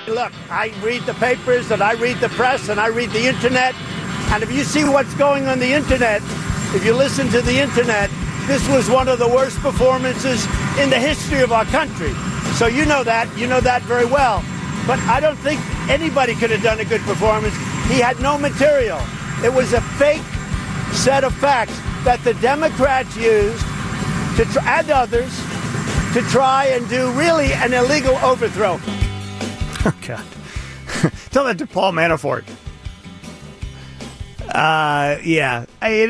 look, I read the papers and I read the press and I read the Internet. And if you see what's going on the Internet, if you listen to the Internet, this was one of the worst performances in the history of our country. So you know that very well. But I don't think anybody could have done a good performance. He had no material. It was a fake set of facts that the Democrats used and others to try and do really an illegal overthrow. Oh, God. Tell that to Paul Manafort. Yeah.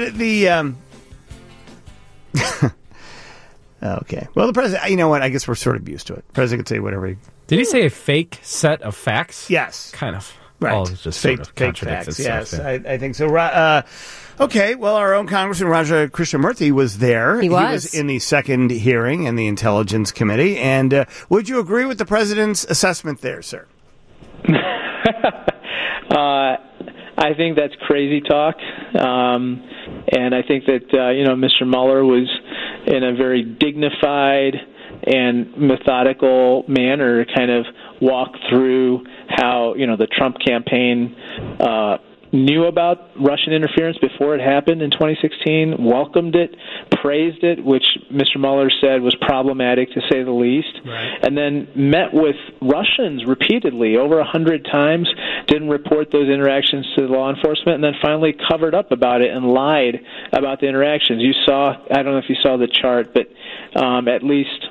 Okay. Well, the president, you know what? I guess we're sort of used to it. The president can say whatever. Did he say a fake set of facts? Yes. Kind of. Right. All just fake, sort of fake contradicts facts. itself, Yes, yeah. I think so. Okay. Well, our own Congressman Raja Krishnamurthy was there. He was in the second hearing in the Intelligence Committee. And would you agree with the president's assessment there, sir? I think that's crazy talk, and I think that Mr. Mueller was in a very dignified and methodical manner kind of walk through how the Trump campaign knew about Russian interference before it happened in 2016, welcomed it, praised it, which Mr. Mueller said was problematic to say the least, right. And then met with Russians repeatedly, over 100 times, didn't report those interactions to the law enforcement, and then finally covered up about it and lied about the interactions. You saw, I don't know if you saw the chart, but at least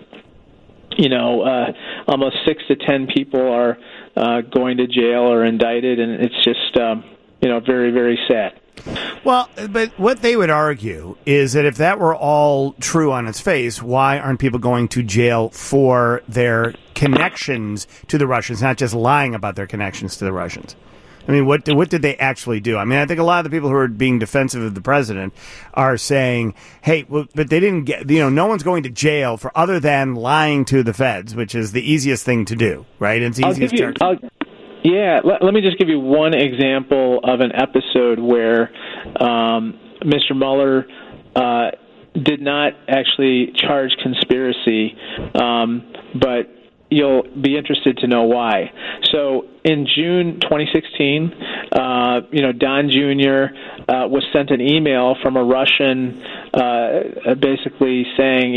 almost 6 to 10 people are going to jail or indicted, and it's just very, very sad. Well, but what they would argue is that if that were all true on its face, why aren't people going to jail for their connections to the Russians, not just lying about their connections to the Russians? I mean, what did they actually do? I mean, I think a lot of the people who are being defensive of the president are saying, hey, well, but they didn't get, no one's going to jail for other than lying to the feds, which is the easiest thing to do, right? It's the easiest charge. Yeah, let me just give you one example of an episode where Mr. Mueller did not actually charge conspiracy, but you'll be interested to know why. So in June 2016, Don Jr. Was sent an email from a Russian basically saying,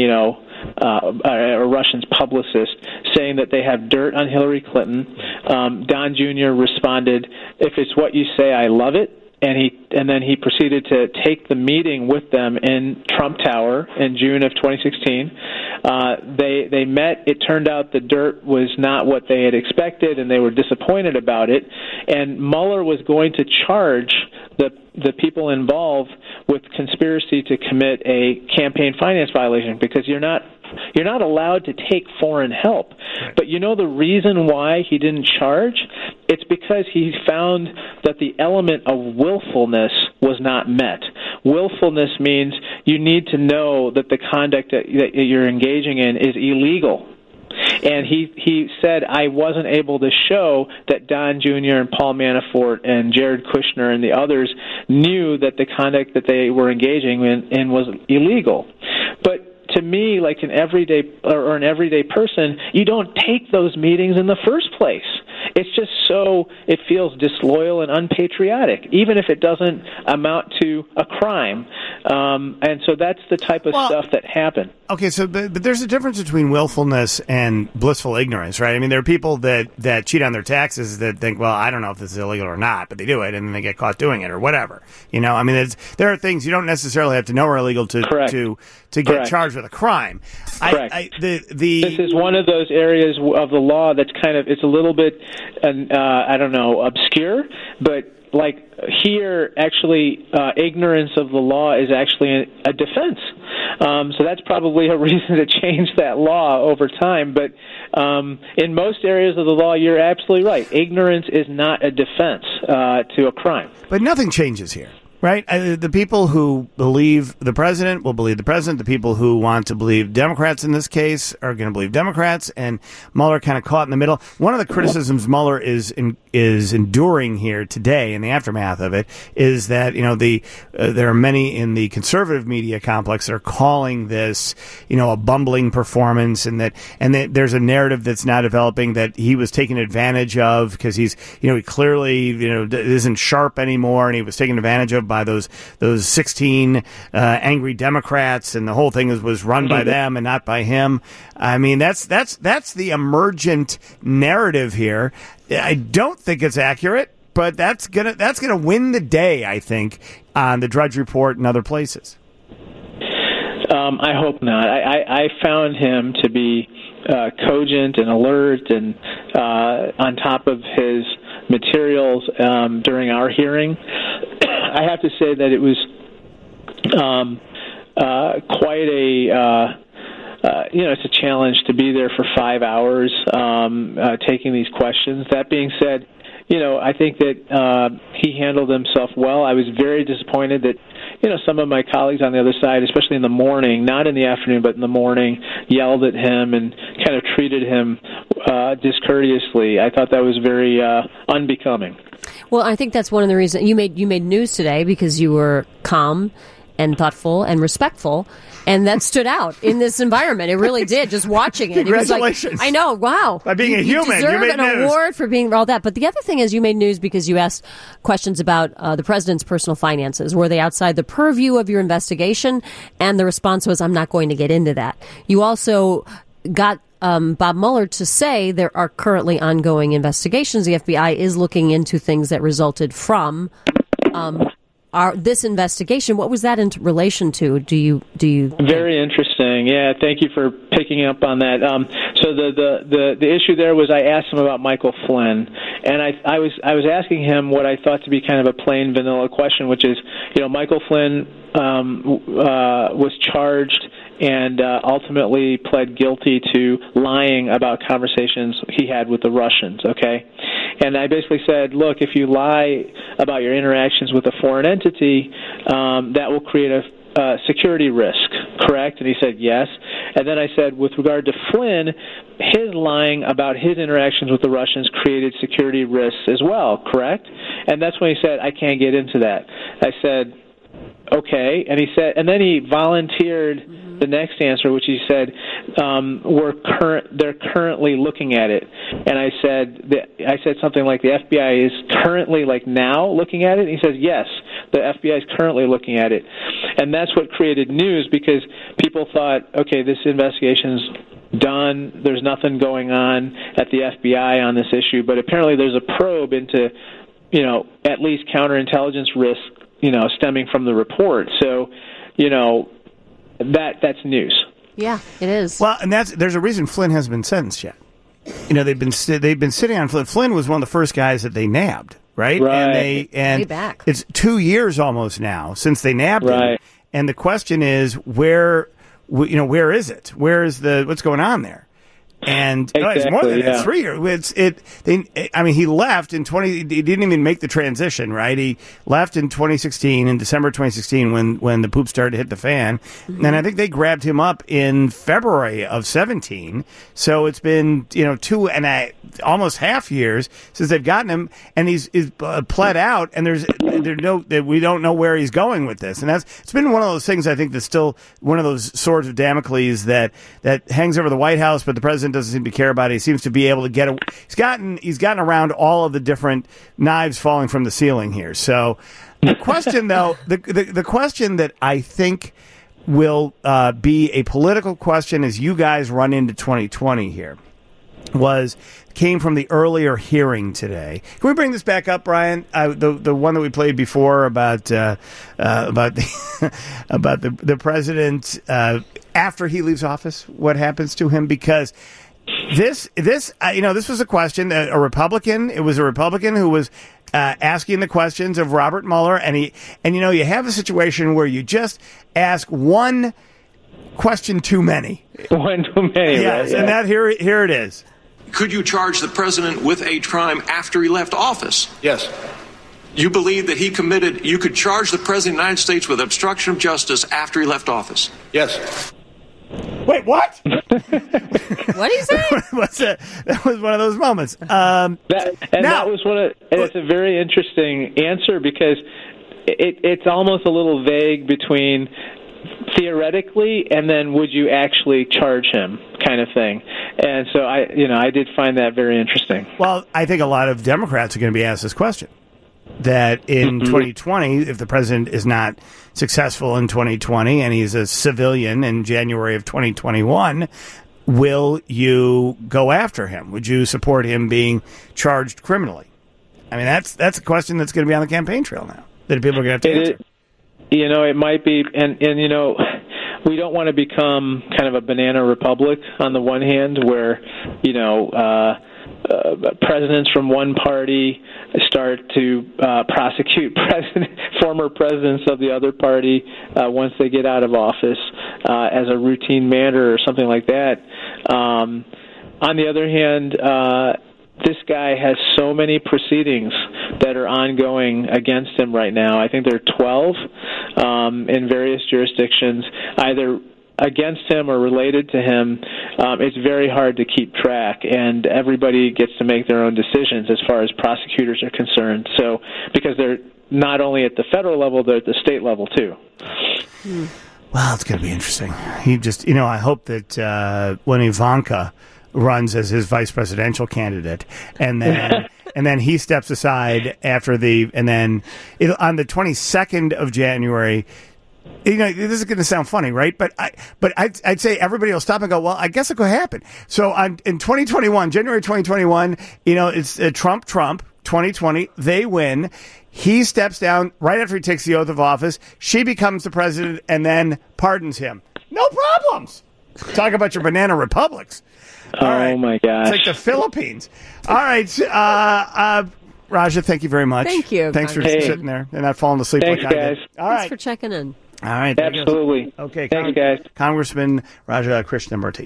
a Russian's publicist saying that they have dirt on Hillary Clinton. Don Jr. responded, "If it's what you say, I love it." And then he proceeded to take the meeting with them in Trump Tower in June of 2016. They met. It turned out the dirt was not what they had expected, and they were disappointed about it. And Mueller was going to charge the people involved with conspiracy to commit a campaign finance violation, because you're not allowed to take foreign help. Right. But the reason why he didn't charge? It's because he found that the element of willfulness was not met. Willfulness means you need to know that the conduct that you're engaging in is illegal. And he said, I wasn't able to show that Don Jr. and Paul Manafort and Jared Kushner and the others knew that the conduct that they were engaging in was illegal. But to me, like an everyday person, you don't take those meetings in the first place. It's just it feels disloyal and unpatriotic, even if it doesn't amount to a crime. And so that's the type of stuff that happened. Okay, so but there's a difference between willfulness and blissful ignorance, right? I mean, there are people that cheat on their taxes that think, well, I don't know if this is illegal or not, but they do it, and then they get caught doing it or whatever. I mean, there are things you don't necessarily have to know are illegal to get charged with a crime. Correct. This is one of those areas of the law that's it's a little bit, obscure, but like here, actually, ignorance of the law is actually a defense. So that's probably a reason to change that law over time. But in most areas of the law, you're absolutely right. Ignorance is not a defense to a crime. But nothing changes here. Right? The people who believe the president will believe the president. The people who want to believe Democrats in this case are going to believe Democrats. And Mueller kind of caught in the middle. One of the criticisms Mueller is enduring here today in the aftermath of it is that, there are many in the conservative media complex that are calling this, a bumbling performance, and that there's a narrative that's now developing that he was taken advantage of because he's, he clearly, isn't sharp anymore, and he was taken advantage of by those 16 angry Democrats, and the whole thing was run by them and not by him. I mean, that's the emergent narrative here. I don't think it's accurate, but that's gonna win the day, I think, on the Drudge Report and other places. I hope not. I found him to be cogent and alert and on top of his materials during our hearing. I have to say that it was quite a it's a challenge to be there for 5 hours taking these questions. That being said, I think that he handled himself well. I was very disappointed that some of my colleagues on the other side, especially in the morning, not in the afternoon, but in the morning, yelled at him and kind of treated him discourteously. I thought that was very unbecoming. Well, I think that's one of the reasons you made news today, because you were calm and thoughtful and respectful, and that stood out in this environment. It really did. Just watching it, congratulations! It was like, I know. Wow, by being a human, you deserve made an news. award for being all that. But the other thing is, you made news because you asked questions about the president's personal finances. Were they outside the purview of your investigation? And the response was, "I'm not going to get into that." You also got Bob Mueller to say there are currently ongoing investigations. The FBI is looking into things that resulted from this investigation. What was that in relation to? Do you? Very interesting. Yeah, thank you for picking up on that. So the issue there was, I asked him about Michael Flynn, and I was asking him what I thought to be kind of a plain vanilla question, which is, Michael Flynn was charged and ultimately pled guilty to lying about conversations he had with the Russians, okay? And I basically said, look, if you lie about your interactions with a foreign entity, that will create a security risk, correct? And he said, yes. And then I said, with regard to Flynn, his lying about his interactions with the Russians created security risks as well, correct? And that's when he said, I can't get into that. I said, okay. And he said, and then he volunteered the next answer, which he said, they're currently looking at it. And I said something like, the FBI is currently, like, now looking at it? And he says, yes, the FBI is currently looking at it. And that's what created news, because people thought, okay, this investigation's done, there's nothing going on at the FBI on this issue, but apparently there's a probe into, at least counterintelligence risk, stemming from the report. So, that's news. Yeah, it is. Well, and there's a reason Flynn hasn't been sentenced yet. They've been sitting on Flynn. Flynn was one of the first guys that they nabbed, right? Right. And way back. It's 2 years almost now since they nabbed him. And the question is, where is it? Where is what's going on there? And exactly, it's more than yeah. 3 years. He left in he didn't even make the transition, right? He left in 2016, in December 2016, when the poop started to hit the fan. Mm-hmm. And I think they grabbed him up in February of 17. So it's been, 2 and almost half years since they've gotten him, and he's pled out, and we don't know where he's going with this. And it's been one of those things, I think, that's still one of those swords of Damocles that hangs over the White House, but the president doesn't seem to care about it. He seems to be able to get he's gotten around all of the different knives falling from the ceiling here. So the question, though, the question that I think will be a political question as you guys run into 2020 here came from the earlier hearing today. Can we bring this back up, Brian? The one that we played before about the the president after he leaves office, what happens to him? Because this was a question, a Republican. It was a Republican who was asking the questions of Robert Mueller, and you have a situation where you just ask one question too many. One too many. Yes, right, yeah. And that here it is. Could you charge the president with a crime after he left office? Yes. you believe that you could charge the President of the United States with obstruction of justice after he left office? Yes. Wait, what? What did he say? That was one of those moments. That was one of. And it's a very interesting answer because it's almost a little vague between theoretically and then would you actually charge him kind of thing. And so I did find that very interesting. Well, I think a lot of Democrats are going to be asked this question. That in 2020, if the president is not successful in 2020 and he's a civilian in January of 2021, will you go after him? Would you support him being charged criminally? I mean, that's a question that's going to be on the campaign trail now that people are going to have to answer. It might be, and we don't want to become kind of a banana republic on the one hand where, presidents from one party start to prosecute former presidents of the other party once they get out of office as a routine matter or something like that. On the other hand, this guy has so many proceedings that are ongoing against him right now. I think there are 12 in various jurisdictions, either against him or related to him. It's very hard to keep track, and everybody gets to make their own decisions as far as prosecutors are concerned. So, because they're not only at the federal level, they're at the state level too. Well, it's going to be interesting. I hope that when Ivanka runs as his vice presidential candidate, and then he steps aside on the 22nd of January. This is going to sound funny, right? But I'd say everybody will stop and go, well, I guess it could happen. So in 2021, January 2021, it's Trump 2020. They win. He steps down right after he takes the oath of office. She becomes the president and then pardons him. No problems. Talk about your banana republics. All right. My gosh. It's like the Philippines. All right. Raja, thank you very much. Thank you. Thanks for sitting there and not falling asleep Thanks, like I guys. did. All right. Thanks for checking in. All right. Absolutely. Okay. Thanks, guys. Congressman Raja Krishnamurti.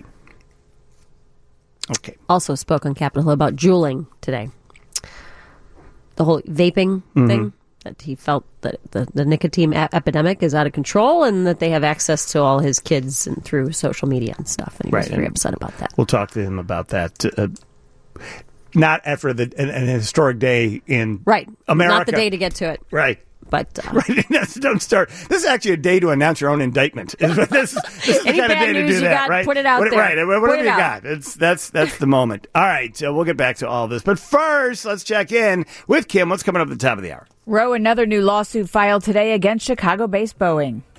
Okay. Also spoke on Capitol Hill about juuling today. The whole vaping thing, that he felt that the nicotine epidemic is out of control and that they have access to all his kids and through social media and stuff. And he was very upset about that. We'll talk to him about that. Not after an historic day in America. Not the day to get to it. Right. But don't start. This is actually a day to announce your own indictment. This is the kind of day to do that, right? Put it out there. Right. Whatever you got. That's the moment. All right. We'll get back to all of this. But first, let's check in with Kim. What's coming up at the top of the hour? Another new lawsuit filed today against Chicago-based Boeing.